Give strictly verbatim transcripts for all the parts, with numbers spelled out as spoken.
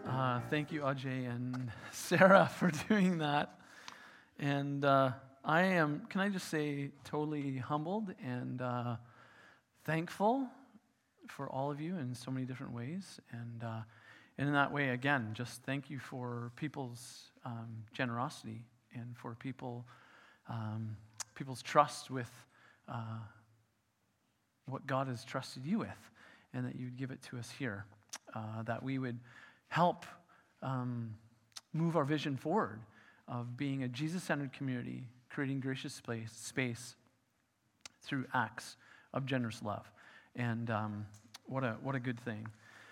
Uh, thank you, Ajay and Sarah, for doing that. And uh, I am, can I just say, totally humbled and uh, thankful for all of you in so many different ways. And, uh, and in that way, again, just thank you for people's um, generosity and for people, um, people's trust with uh, what God has trusted you with, and that you would give it to us here, uh, that we would help um, move our vision forward of being a Jesus-centered community, creating gracious space, space through acts of generous love. And um, what a what a good thing.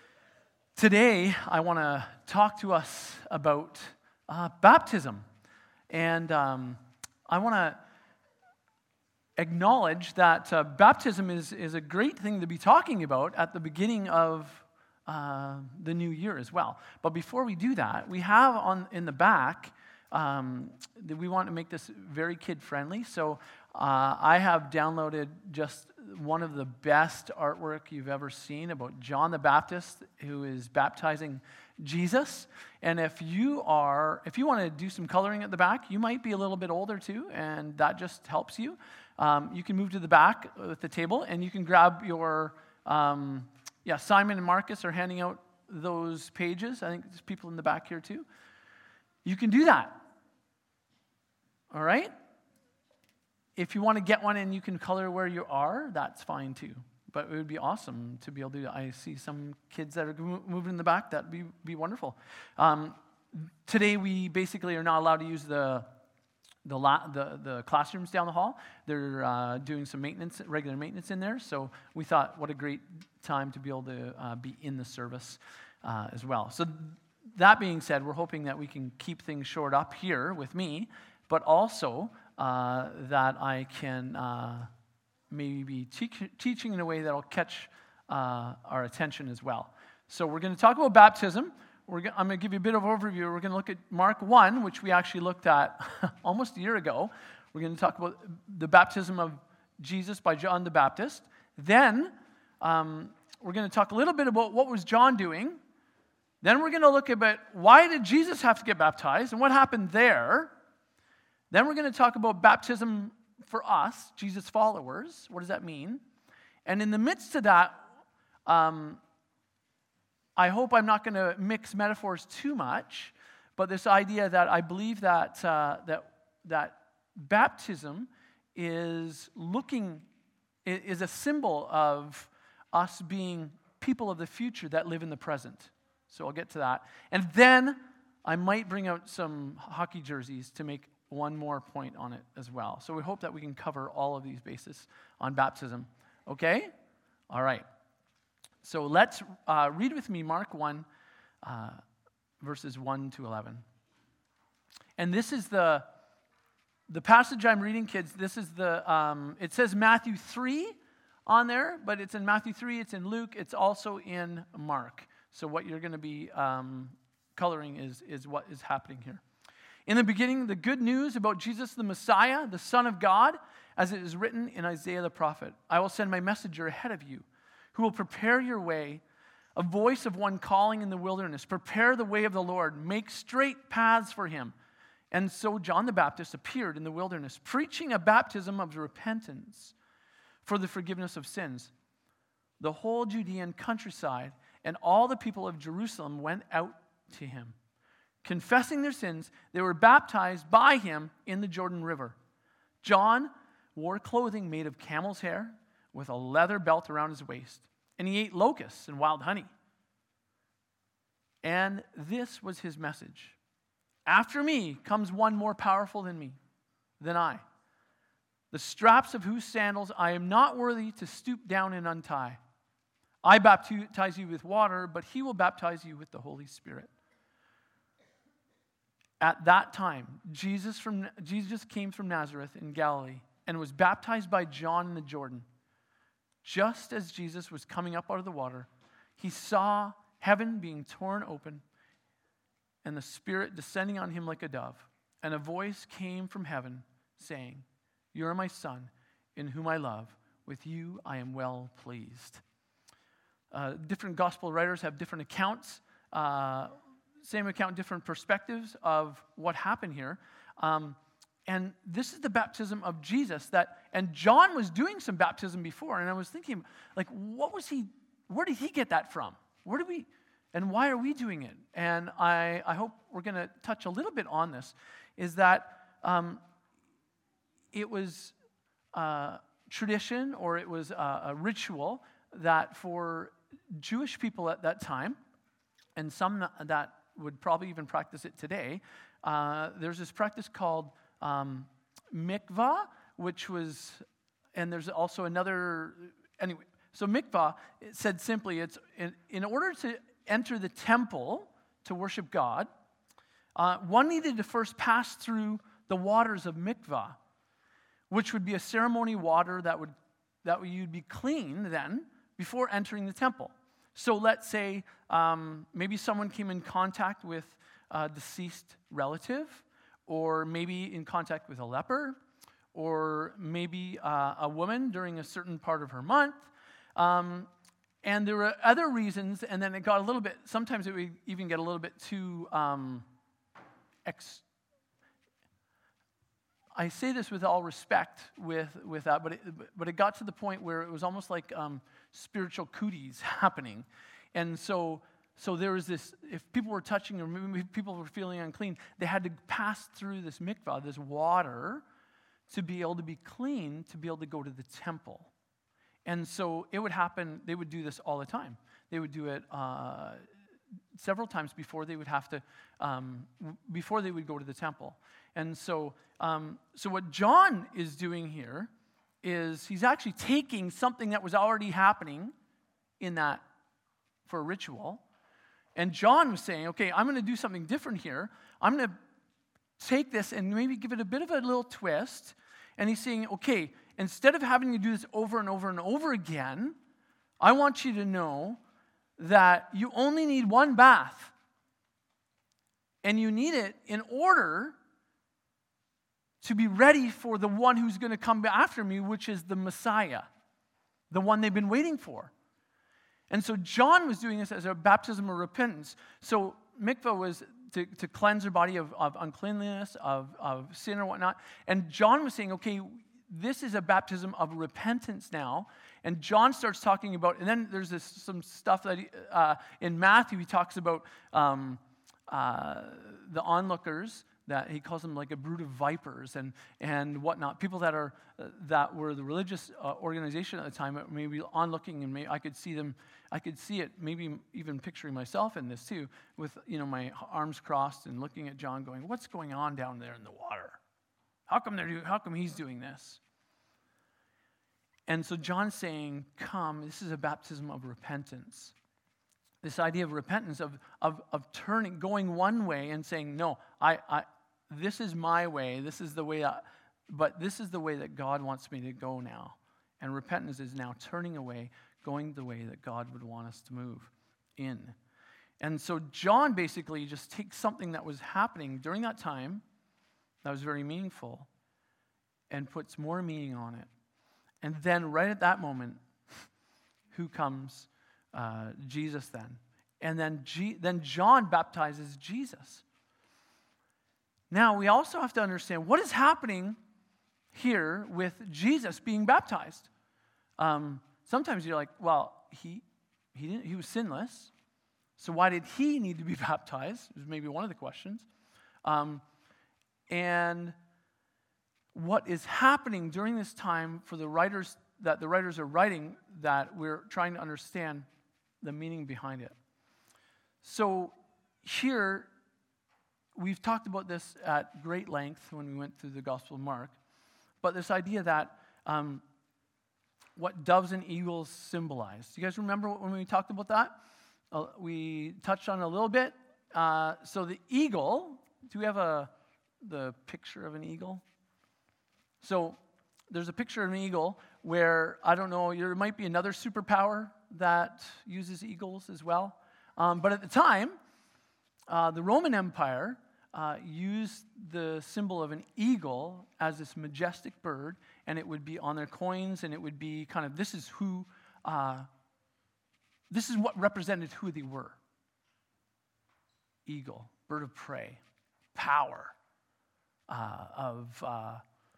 Today, I want to talk to us about uh, baptism. And um, I want to acknowledge that uh, baptism is, is a great thing to be talking about at the beginning of Uh, the new year as well. But before we do that, we have on in the back, um, we want to make this very kid-friendly. So uh, I have downloaded just one of the best artwork you've ever seen about John the Baptist, who is baptizing Jesus. And if you are, if you want to do some coloring at the back, you might be a little bit older too, and that just helps you. Um, you can move to the back at the table, and you can grab your Um, Yeah, Simon and Marcus are handing out those pages. I think there's people in the back here too. You can do that. All right? If you want to get one and you can color where you are, that's fine too. But it would be awesome to be able to do that. I see some kids that are moving in the back. That would be, be wonderful. Um, today we basically are not allowed to use the The, la- the the classrooms down the hall. They're uh, doing some maintenance, regular maintenance in there. So we thought, what a great time to be able to uh, be in the service uh, as well. So that being said, we're hoping that we can keep things short up here with me, but also uh, that I can uh, maybe be te- teaching in a way that will catch uh, our attention as well. So we're going to talk about baptism. We're go- I'm going to give you a bit of overview. We're going to look at Mark one, which we actually looked at almost a year ago. We're going to talk about the baptism of Jesus by John the Baptist. Then um, we're going to talk a little bit about what was John doing. Then we're going to look at why did Jesus have to get baptized and what happened there. Then we're going to talk about baptism for us, Jesus' followers. What does that mean? And in the midst of that, um, I hope I'm not going to mix metaphors too much, but this idea that I believe that uh, that that baptism is looking is a symbol of us being people of the future that live in the present. So I'll get to that, and then I might bring out some hockey jerseys to make one more point on it as well. So we hope that we can cover all of these bases on baptism. Okay? All right. So let's uh, read with me Mark one, uh, verses one to eleven. And this is the the passage I'm reading, kids. This is the, um, it says Matthew three on there, but it's in Matthew three, it's in Luke, it's also in Mark. So what you're going to be um, coloring is, is what is happening here. In the beginning, the good news about Jesus the Messiah, the Son of God, as it is written in Isaiah the prophet. I will send my messenger ahead of you, who will prepare your way, a voice of one calling in the wilderness. Prepare the way of the Lord, make straight paths for him. And so John the Baptist appeared in the wilderness, preaching a baptism of repentance for the forgiveness of sins. The whole Judean countryside and all the people of Jerusalem went out to him. Confessing their sins, they were baptized by him in the Jordan River. John wore clothing made of camel's hair, with a leather belt around his waist, and he ate locusts and wild honey. And this was his message. After me comes one more powerful than me, than I, the straps of whose sandals I am not worthy to stoop down and untie. I baptize you with water, but he will baptize you with the Holy Spirit. At that time, Jesus, from, Jesus came from Nazareth in Galilee and was baptized by John in the Jordan. Just as Jesus was coming up out of the water, he saw heaven being torn open and the Spirit descending on him like a dove. And a voice came from heaven saying, "You are my Son, in whom I love. With you I am well pleased." Uh, different gospel writers have different accounts. Uh, same account, different perspectives of what happened here. Um, and this is the baptism of Jesus that, and John was doing some baptism before, and I was thinking, like, what was he, where did he get that from? Where did we, and why are we doing it? And I, I hope we're going to touch a little bit on this, is that um, it was uh, tradition, or it was a, a ritual that for Jewish people at that time, and some that would probably even practice it today, uh, there's this practice called um, mikvah, which was, and there's also another, anyway, so mikvah, it said simply, it's in, in order to enter the temple to worship God, uh, one needed to first pass through the waters of mikvah, which would be a ceremony water that would, that you'd be clean then before entering the temple. So let's say um, maybe someone came in contact with a deceased relative, or maybe in contact with a leper, or maybe uh, a woman during a certain part of her month. Um, and there were other reasons, and then it got a little bit, sometimes it would even get a little bit too, um, ex- I say this with all respect with, with that, but it, but it got to the point where it was almost like um, spiritual cooties happening. And so so there was this, if people were touching or maybe people were feeling unclean, they had to pass through this mikvah, this water, to be able to be clean, to be able to go to the temple. And so it would happen, they would do this all the time. They would do it uh, several times before they would have to, um, before they would go to the temple. And so, um, so what John is doing here is he's actually taking something that was already happening in that for a ritual. And John was saying, okay, I'm going to do something different here. I'm going to take this and maybe give it a bit of a little twist. And he's saying, okay, instead of having to do this over and over and over again, I want you to know that you only need one bath. And you need it in order to be ready for the one who's going to come after me, which is the Messiah, the one they've been waiting for. And so John was doing this as a baptism of repentance. So mikvah was to, to cleanse their body of, of uncleanliness, of, of sin or whatnot. And John was saying, okay, this is a baptism of repentance now. And John starts talking about, and then there's this some stuff that he, uh, in Matthew he talks about um, uh, the onlookers, that he calls them like a brood of vipers and and whatnot. People that are uh, that were the religious uh, organization at the time, maybe onlooking, and maybe I could see them. I could see it, maybe even picturing myself in this too, with you know my arms crossed and looking at John, going, "What's going on down there in the water? How come they're do, How come he's doing this?" And so John's saying, "Come, this is a baptism of repentance." This idea of repentance, of of of turning, going one way and saying, "No, I I." This is my way, this is the way, I, but this is the way that God wants me to go now. And repentance is now turning away, going the way that God would want us to move in. And so John basically just takes something that was happening during that time that was very meaningful and puts more meaning on it. And then right at that moment, who comes? Uh, Jesus then. And then, G- then John baptizes Jesus. Now, we also have to understand what is happening here with Jesus being baptized. Um, sometimes you're like, well, he he didn't, he was sinless, so why did he need to be baptized? Is maybe one of the questions. Um, and what is happening during this time for the writers that the writers are writing, that we're trying to understand the meaning behind it. So here, we've talked about this at great length when we went through the Gospel of Mark, but this idea that um, what doves and eagles symbolize. Do you guys remember when we talked about that? Uh, we touched on it a little bit. Uh, so the eagle, do we have a the picture of an eagle? So there's a picture of an eagle where, I don't know, there might be another superpower that uses eagles as well. Um, but at the time, uh, the Roman Empire Uh, used the symbol of an eagle as this majestic bird, and it would be on their coins, and it would be kind of, this is who, uh, this is what represented who they were. eagle, bird of prey, power, uh, of, uh,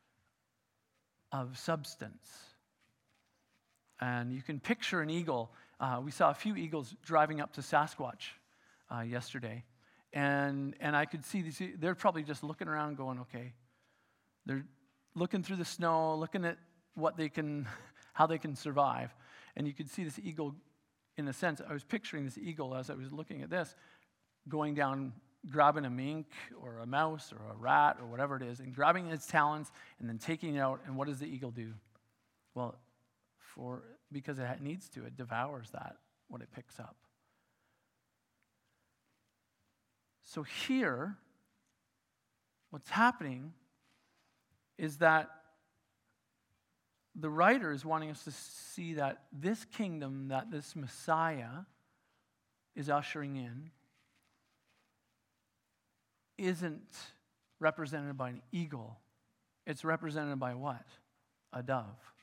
of substance. And you can picture an eagle. Uh, we saw a few eagles driving up to Sasquatch uh, yesterday. And and I could see these, they're probably just looking around going, okay. They're looking through the snow, looking at what they can, how they can survive. And you could see this eagle, in a sense, I was picturing this eagle as I was looking at this, going down, grabbing a mink or a mouse or a rat or whatever it is, and grabbing its talons and then taking it out. And what does the eagle do? Well, for because it needs to, it devours that, what it picks up. So here, what's happening is that the writer is wanting us to see that this kingdom, that this Messiah is ushering in, isn't represented by an eagle. It's represented by what? A dove.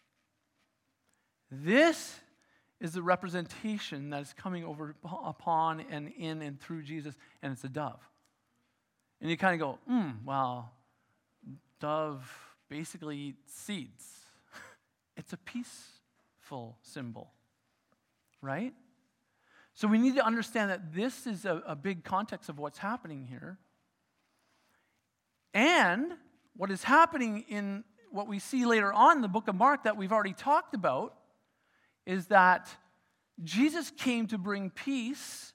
This is the representation that is coming over upon and in and through Jesus, and it's a dove. And you kind of go, hmm, well, dove basically eats seeds. It's a peaceful symbol, right? So we need to understand that this is a, a big context of what's happening here. And what is happening in what we see later on in the book of Mark that we've already talked about is that Jesus came to bring peace.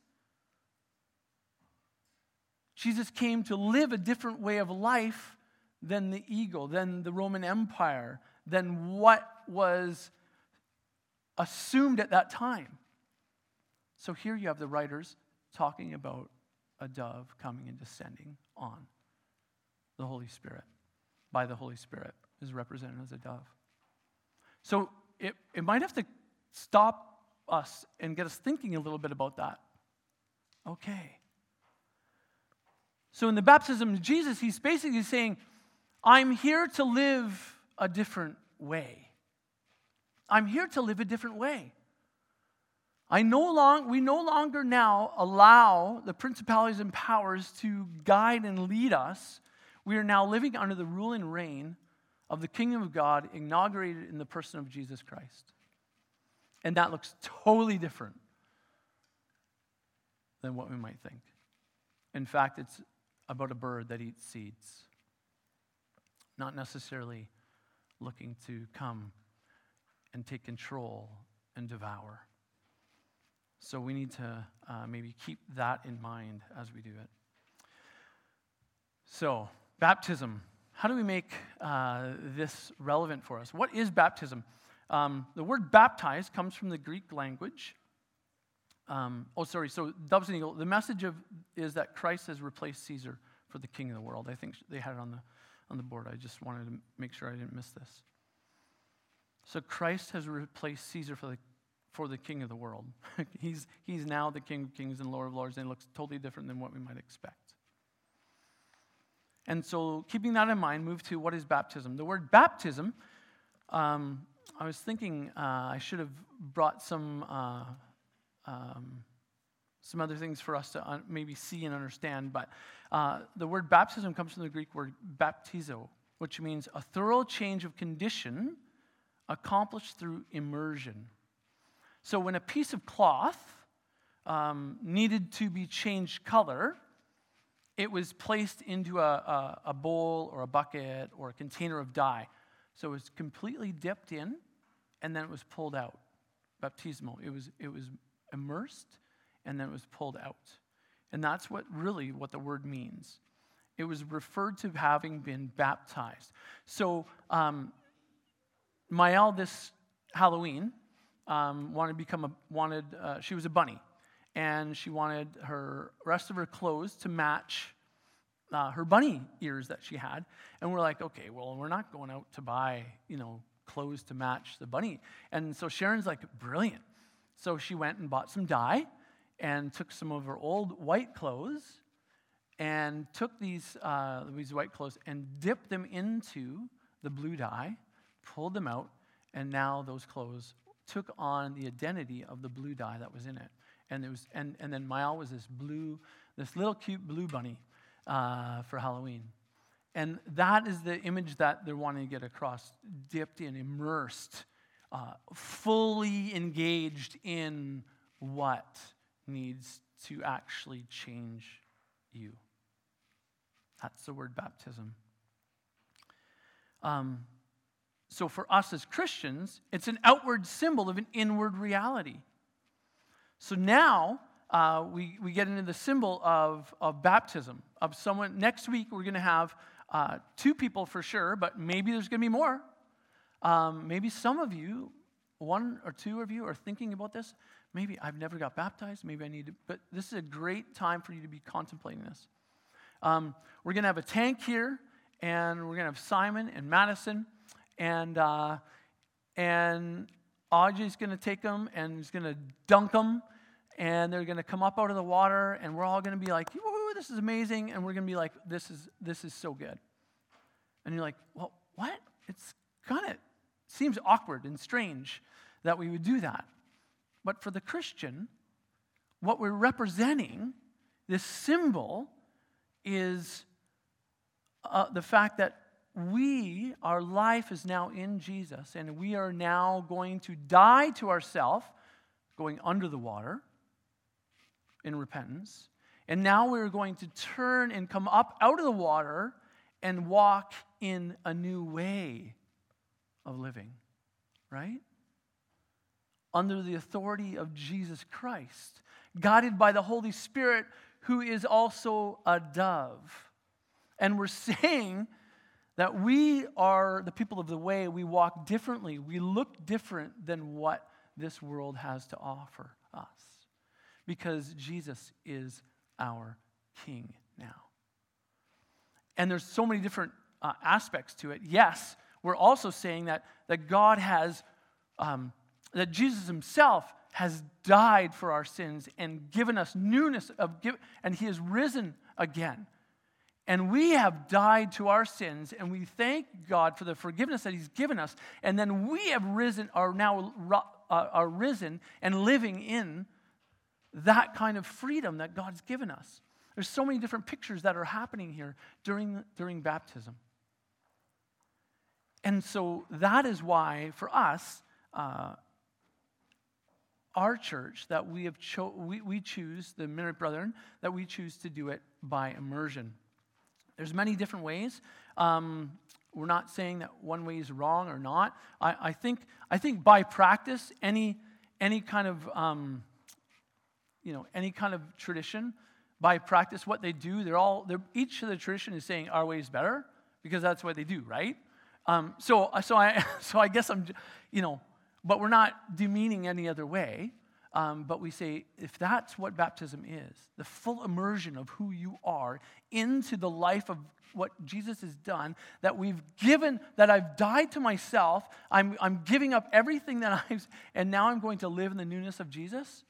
Jesus came to live a different way of life than the eagle, than the Roman Empire, than what was assumed at that time. So here you have the writers talking about a dove coming and descending on the Holy Spirit, by the Holy Spirit, is represented as a dove. So it, it might have to stop us and get us thinking a little bit about that. Okay. So in the baptism of Jesus, he's basically saying, I'm here to live a different way. I'm here to live a different way. I no long, we no longer now allow the principalities and powers to guide and lead us. We are now living under the rule and reign of the kingdom of God inaugurated in the person of Jesus Christ. And that looks totally different than what we might think. In fact, it's about a bird that eats seeds, not necessarily looking to come and take control and devour. So we need to uh, maybe keep that in mind as we do it. So, baptism. How do we make uh, this relevant for us? What is baptism? Um, the word baptize comes from the Greek language. Um, oh, sorry, so doves and eagle. The message of is that Christ has replaced Caesar for the king of the world. I think they had it on the, on the board. I just wanted to make sure I didn't miss this. So Christ has replaced Caesar for the for the king of the world. he's, he's now the King of Kings and Lord of Lords, and it looks totally different than what we might expect. And so keeping that in mind, move to what is baptism. The word baptism, um, I was thinking uh, I should have brought some uh, um, some other things for us to un- maybe see and understand, but uh, the word baptism comes from the Greek word baptizo, which means a thorough change of condition accomplished through immersion. So when a piece of cloth um, needed to be changed color, it was placed into a, a, a bowl or a bucket or a container of dye. So it was completely dipped in, and then it was pulled out. Baptismo. It was it was immersed, and then it was pulled out. And that's what really what the word means. It was referred to having been baptized. So um, Maëlle this Halloween um, wanted to become a wanted. Uh, she was a bunny, and she wanted her rest of her clothes to match uh, her bunny ears that she had. And we're like, okay, well, we're not going out to buy, you know, clothes to match the bunny. And so Sharon's like, brilliant. So she went and bought some dye and took some of her old white clothes and took these uh, these white clothes and dipped them into the blue dye, pulled them out, and now those clothes took on the identity of the blue dye that was in it. And it was, and, and then Maëlle was this blue, this little cute blue bunny uh, for Halloween. And that is the image that they're wanting to get across, dipped in, immersed, uh, fully engaged in what needs to actually change you. That's the word baptism. Um, so for us as Christians, it's an outward symbol of an inward reality. So now uh, we, we get into the symbol of, of baptism, of someone. Next week we're going to have uh, two people for sure, but maybe there's going to be more. Um, maybe some of you, one or two of you are thinking about this. Maybe I've never got baptized. Maybe I need to, but this is a great time for you to be contemplating this. Um, we're going to have a tank here, and we're going to have Simon and Madison, and uh, and Audrey's going to take them, and he's going to dunk them, and they're going to come up out of the water, and we're all going to be like, "Woo, this is amazing," and we're going to be like, "This is this is so good." And you're like, "Well, what? It's kind of seems awkward and strange that we would do that." But for the Christian, what we're representing, this symbol, is uh, the fact that we, our life is now in Jesus, and we are now going to die to ourselves, going under the water in repentance, and now we're going to turn and come up out of the water and walk in a new way of living, right? Under the authority of Jesus Christ, guided by the Holy Spirit, who is also a dove. And we're saying that we are the people of the way. We walk differently. We look different than what this world has to offer us, because Jesus is our King now. And there's so many different uh, aspects to it. Yes, we're also saying that, that God has, um, that Jesus himself has died for our sins and given us newness of give, and he has risen again. And we have died to our sins, and we thank God for the forgiveness that he's given us. And then we have risen, are now uh, are risen and living in that kind of freedom that God's given us. There's so many different pictures that are happening here during, during baptism. And so that is why, for us, uh, our church, that we have cho- we, we choose, the Mennonite Brethren, that we choose to do it by immersion. There's many different ways. Um, we're not saying that one way is wrong or not. I, I think I think by practice, any any kind of um, you know any kind of tradition, by practice, what they do, they're all they're, each of the tradition is saying our way is better, because that's what they do, right? Um, so so I so I guess I'm you know. But we're not demeaning any other way. Um, but we say, if that's what baptism is, the full immersion of who you are into the life of what Jesus has done, that we've given, that I've died to myself, I'm, I'm giving up everything that I've, and now I'm going to live in the newness of Jesus,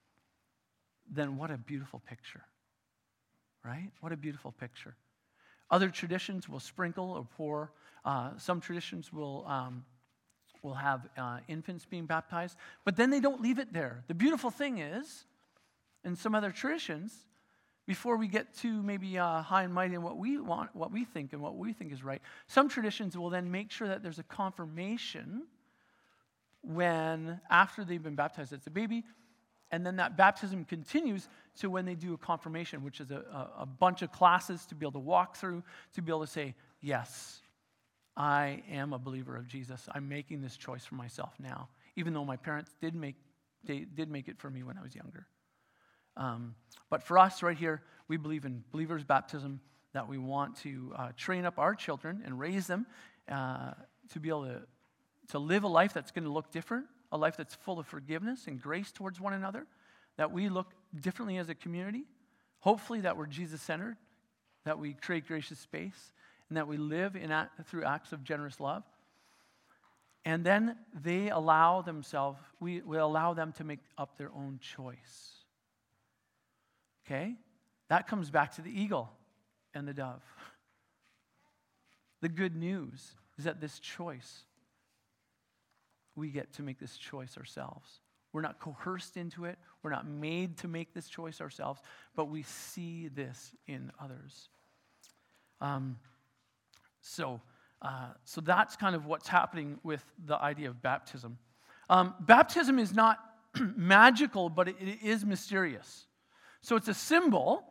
then what a beautiful picture, right? What a beautiful picture. Other traditions will sprinkle or pour. Uh, some traditions will... Um, We'll have uh, infants being baptized, but then they don't leave it there. The beautiful thing is, in some other traditions, before we get to maybe uh, high and mighty in what we want, what we think, and what we think is right, some traditions will then make sure that there's a confirmation when, after they've been baptized as a baby, and then that baptism continues to when they do a confirmation, which is a, a, a bunch of classes to be able to walk through, to be able to say, yes, I am a believer of Jesus. I'm making this choice for myself now, even though my parents did make they did make it for me when I was younger. Um, but for us right here, we believe in believers' baptism, that we want to uh, train up our children and raise them uh, to be able to, to live a life that's going to look different, a life that's full of forgiveness and grace towards one another, that we look differently as a community, hopefully that we're Jesus-centered, that we create gracious space, and that we live in through acts of generous love. And then they allow themselves, we, we allow them to make up their own choice. Okay? That comes back to the eagle and the dove. The good news is that this choice, we get to make this choice ourselves. We're not coerced into it. We're not made to make this choice ourselves, but we see this in others. Um, so, uh, so that's kind of what's happening with the idea of baptism. Um, baptism is not magical, but it, it is mysterious. So it's a symbol.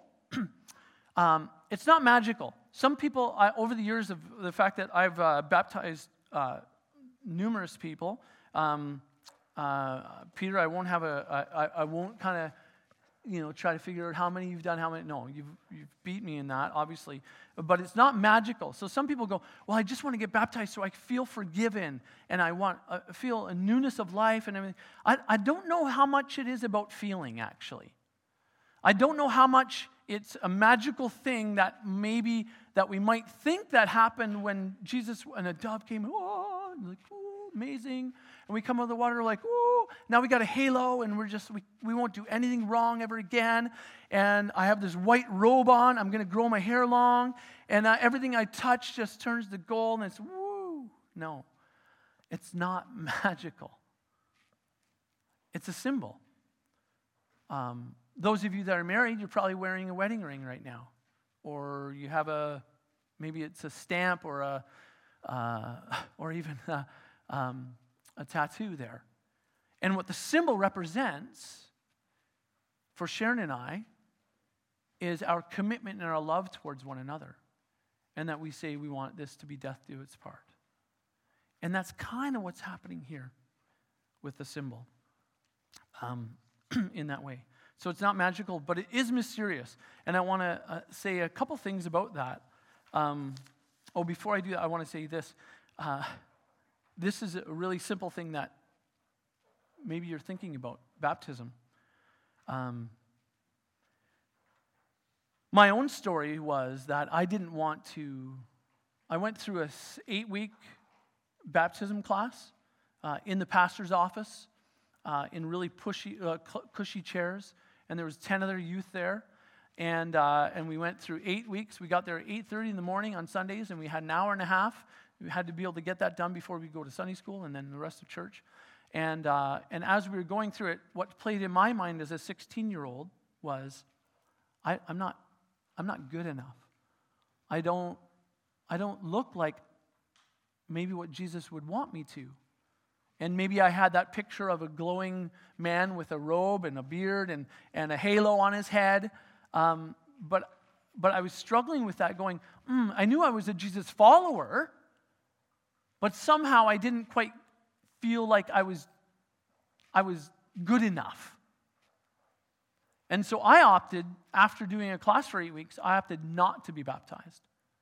um, it's not magical. Some people, I, over the years of the fact that I've uh, baptized uh, numerous people, um, uh, Peter, I won't have a, I, I won't kind of, you know, try to figure out how many you've done, how many, no, you've, you've beat me in that, obviously, but it's not magical. So some people go, well, I just want to get baptized so I feel forgiven, and I want, uh, feel a newness of life and everything. I, I don't know how much it is about feeling, actually. I don't know how much it's a magical thing that maybe, that we might think that happened when Jesus, and a dove came, oh, and like, oh, amazing. And we come out of the water like, oh, now we got a halo, and we're just, we, we won't do anything wrong ever again. And I have this white robe on. I'm going to grow my hair long. And uh, everything I touch just turns to gold, and it's, woo. No, it's not magical. It's a symbol. Um, those of you that are married, you're probably wearing a wedding ring right now. Or you have a, maybe it's a stamp or a, uh, or even a, um, a tattoo there. And what the symbol represents for Sharon and I is our commitment and our love towards one another. And that we say we want this to be death do its part. And that's kind of what's happening here with the symbol um, in that way. So it's not magical, but it is mysterious. And I want to uh, say a couple things about that. Um, oh, before I do that, I want to say this. Uh, this is a really simple thing that maybe you're thinking about, baptism. Um, my own story was that I didn't want to, I went through a eight-week baptism class uh, in the pastor's office uh, in really pushy, uh, cushy chairs. And there was ten other youth there, and uh, and we went through eight weeks. We got there at eight thirty in the morning on Sundays, and we had an hour and a half. We had to be able to get that done before we go to Sunday school and then the rest of church. And uh, and as we were going through it, what played in my mind as a sixteen-year-old was, I, I'm not I'm not good enough. I don't I don't look like maybe what Jesus would want me to. And maybe I had that picture of a glowing man with a robe and a beard and, and a halo on his head. Um, but but I was struggling with that going, mm, I knew I was a Jesus follower, but somehow I didn't quite feel like I was, I was good enough. And so I opted, after doing a class for eight weeks, I opted not to be baptized.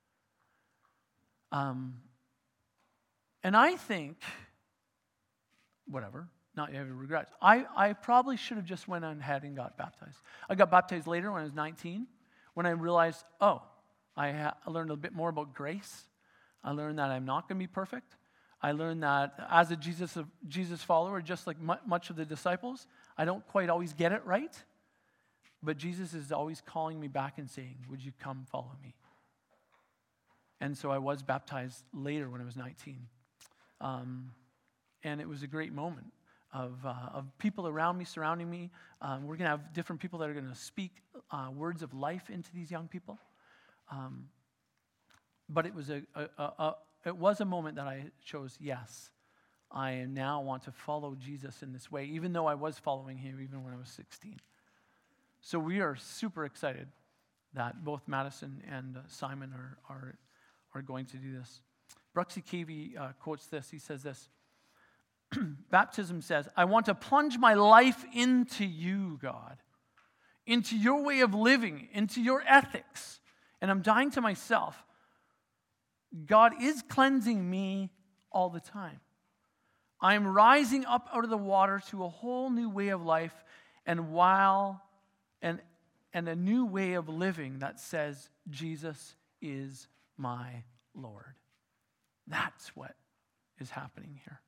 Um, and I think... whatever, not having regrets. I, I probably should have just went on ahead and got baptized. I got baptized later when I was nineteen, when I realized, oh, I, ha- I learned a bit more about grace. I learned that I'm not going to be perfect. I learned that as a Jesus Jesus follower, just like mu- much of the disciples, I don't quite always get it right, but Jesus is always calling me back and saying, would you come follow me? And so I was baptized later when I was nineteen. Um, And it was a great moment of uh, of people around me, surrounding me. Um, we're going to have different people that are going to speak uh, words of life into these young people. Um, but it was a, a, a, a it was a moment that I chose. Yes, I now want to follow Jesus in this way, even though I was following him even when I was sixteen. So we are super excited that both Madison and uh, Simon are are are going to do this. Bruxy Cavey uh, quotes this. He says this. Baptism says, I want to plunge my life into you, God, into your way of living, into your ethics, and I'm dying to myself. God is cleansing me all the time. I am rising up out of the water to a whole new way of life, and while and and a new way of living that says Jesus is my Lord. That's what is happening here.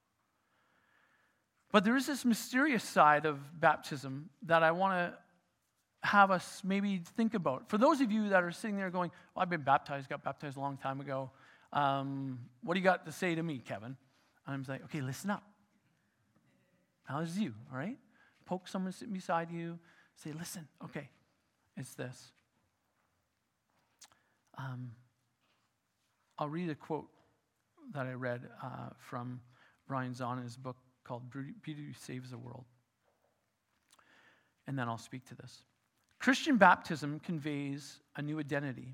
But there is this mysterious side of baptism that I want to have us maybe think about. For those of you that are sitting there going, well, I've been baptized, got baptized a long time ago. Um, what do you got to say to me, Kevin? And I'm like, okay, listen up. Now this is you, all right? Poke someone sitting beside you. Say, listen, okay, it's this. Um, I'll read a quote that I read uh, from Brian Zahn in his book called Beauty Saves the World. And then I'll speak to this. Christian baptism conveys a new identity.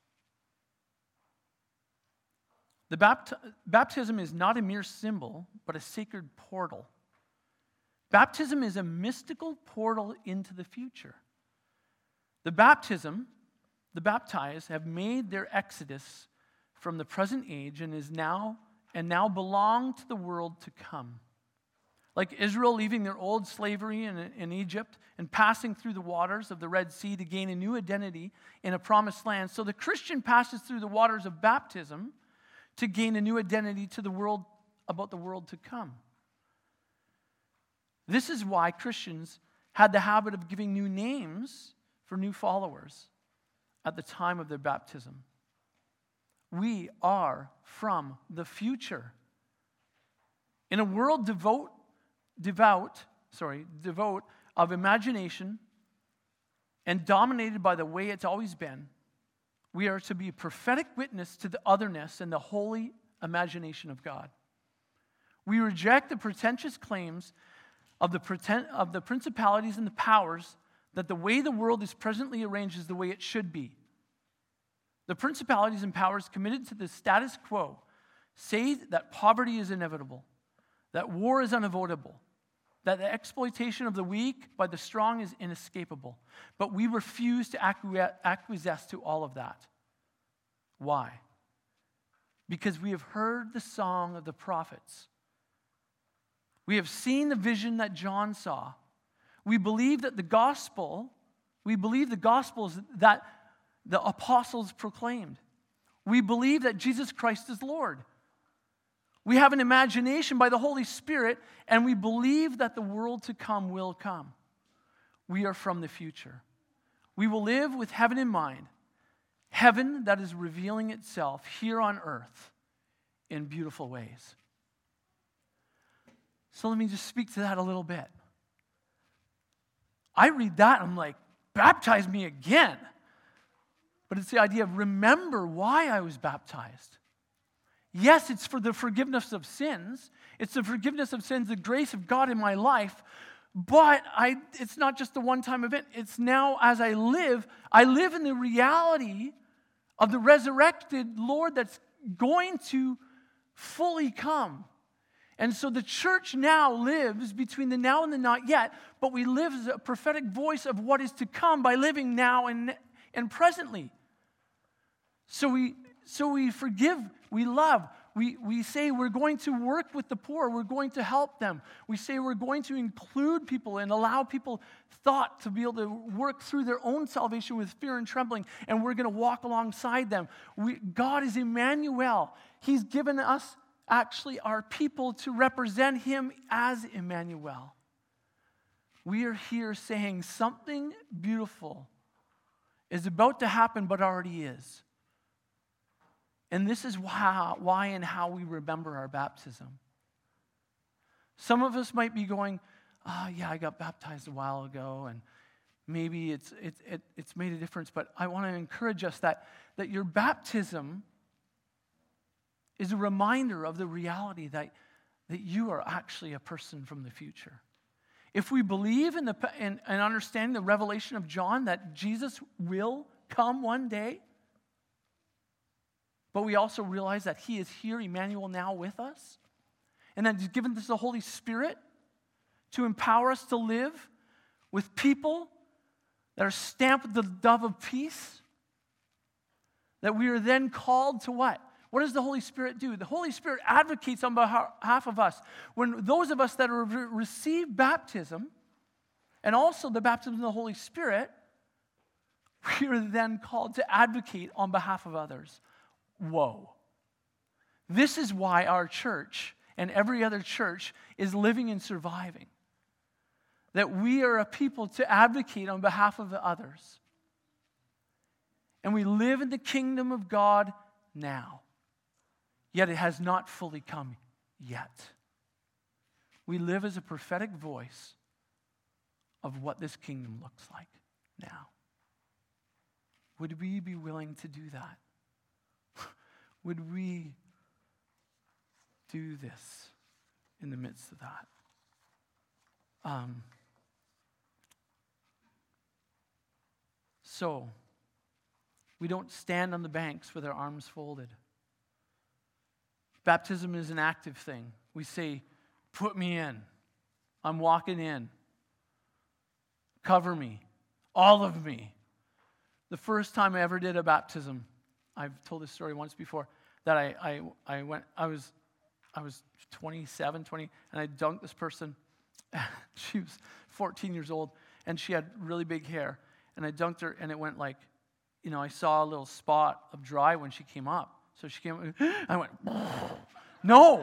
The bapt- baptism is not a mere symbol, but a sacred portal. Baptism is a mystical portal into the future. The baptism, the baptized have made their exodus from the present age and is now and now belong to the world to come. Like Israel leaving their old slavery in, in Egypt and passing through the waters of the Red Sea to gain a new identity in a promised land, so the Christian passes through the waters of baptism to gain a new identity to the world about the world to come. This is why Christians had the habit of giving new names for new followers at the time of their baptism. We are from the future. In a world devout, devout, sorry, devout of imagination and dominated by the way it's always been, we are to be a prophetic witness to the otherness and the holy imagination of God. We reject the pretentious claims of the, pretend, of the principalities and the powers that the way the world is presently arranged is the way it should be. The principalities and powers committed to the status quo say that poverty is inevitable, that war is unavoidable, that the exploitation of the weak by the strong is inescapable. But we refuse to acquiesce to all of that. Why? Because we have heard the song of the prophets. We have seen the vision that John saw. We believe that the gospel, we believe the gospels that the apostles proclaimed. We believe that Jesus Christ is Lord. We have an imagination by the Holy Spirit, and we believe that the world to come will come. We are from the future. We will live with heaven in mind, heaven that is revealing itself here on earth in beautiful ways. So let me just speak to that a little bit. I read that, I'm like, baptize me again. But it's the idea of remember why I was baptized. Yes, it's for the forgiveness of sins. It's the forgiveness of sins, the grace of God in my life. But I, it's not just a one-time event. It's now as I live, I live in the reality of the resurrected Lord that's going to fully come. And so the church now lives between the now and the not yet, but we live as a prophetic voice of what is to come by living now and, and presently. So we so we forgive, we love, we, we say we're going to work with the poor, we're going to help them. We say we're going to include people and allow people thought to be able to work through their own salvation with fear and trembling, and we're going to walk alongside them. We, God is Emmanuel. He's given us actually our people to represent him as Emmanuel. We are here saying something beautiful is about to happen but already is. And this is why, why and how we remember our baptism. Some of us might be going, oh, yeah, I got baptized a while ago, and maybe it's, it, it, it's made a difference, but I want to encourage us that, that your baptism is a reminder of the reality that, that you are actually a person from the future. If we believe in the and understand the revelation of John that Jesus will come one day, but we also realize that he is here, Emmanuel, now with us, and that he's given us the Holy Spirit to empower us to live with people that are stamped with the dove of peace, that we are then called to what? What does the Holy Spirit do? The Holy Spirit advocates on behalf of us. When those of us that have received baptism, and also the baptism of the Holy Spirit, we are then called to advocate on behalf of others. Whoa. This is why our church and every other church is living and surviving. That we are a people to advocate on behalf of the others. And we live in the kingdom of God now. Yet it has not fully come yet. we live as a prophetic voice of what this kingdom looks like now. Would we be willing to do that? Would we do this in the midst of that? Um, so, we don't stand on the banks with our arms folded. Baptism is an active thing. We say, put me in. I'm walking in. Cover me. All of me. The first time I ever did a baptism, I've told this story once before, that I, I, I went, I was, I was twenty-seven, twenty, and I dunked this person. She was fourteen years old, and she had really big hair. And I dunked her, and it went like, you know, I saw a little spot of dry when she came up. So she came, I went, no.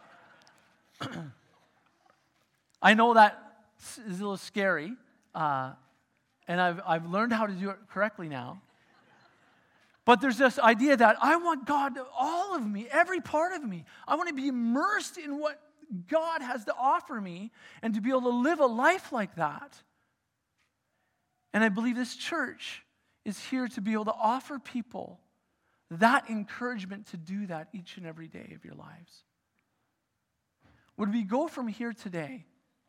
I know that is a little scary, uh, and I've, I've learned how to do it correctly now. But there's this idea that I want God, to, all of me, every part of me. I want to be immersed in what God has to offer me and to be able to live a life like that. And I believe this church is here to be able to offer people that encouragement to do that each and every day of your lives. Would we go from here today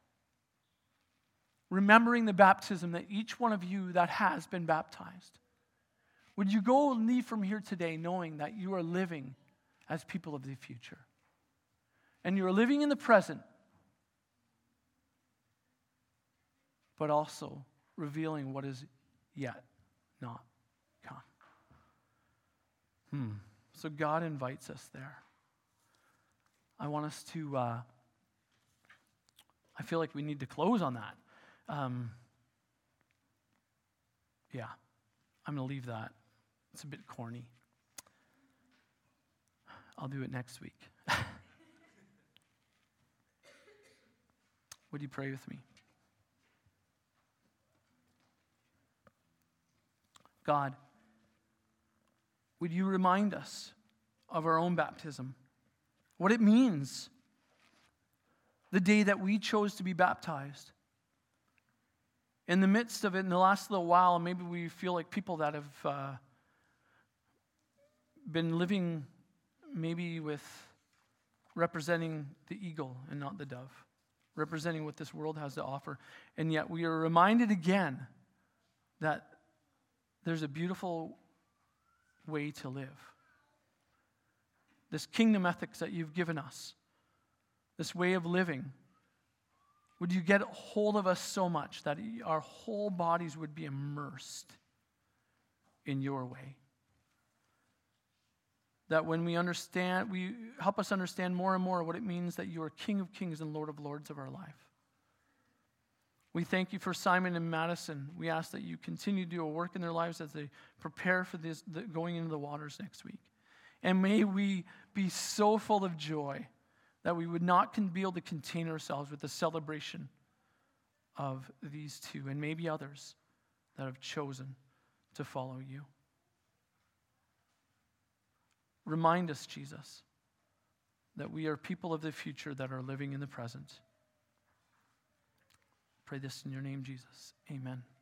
remembering the baptism that each one of you that has been baptized? Would you go and leave from here today knowing that you are living as people of the future? And you're living in the present, but also revealing what is yet not come. Hmm. So God invites us there. I want us to, uh, I feel like we need to close on that. Um, yeah, I'm going to leave that. It's a bit corny. I'll do it next week. Would you pray with me? God, would you remind us of our own baptism, what it means the day that we chose to be baptized. In the midst of it, in the last little while, maybe we feel like people that have uh, been living maybe with representing the eagle and not the dove, representing what this world has to offer. And yet we are reminded again that there's a beautiful way to live. This kingdom ethics that you've given us, this way of living, would you get hold of us so much that our whole bodies would be immersed in your way? That when we understand, we help us understand more and more what it means that you are King of Kings and Lord of Lords of our life. We thank you for Simon and Madison. We ask that you continue to do a work in their lives as they prepare for this, the, going into the waters next week. And may we be so full of joy that we would not be able to contain ourselves with the celebration of these two and maybe others that have chosen to follow you. Remind us, Jesus, that we are people of the future that are living in the present. Pray this in your name, Jesus. Amen.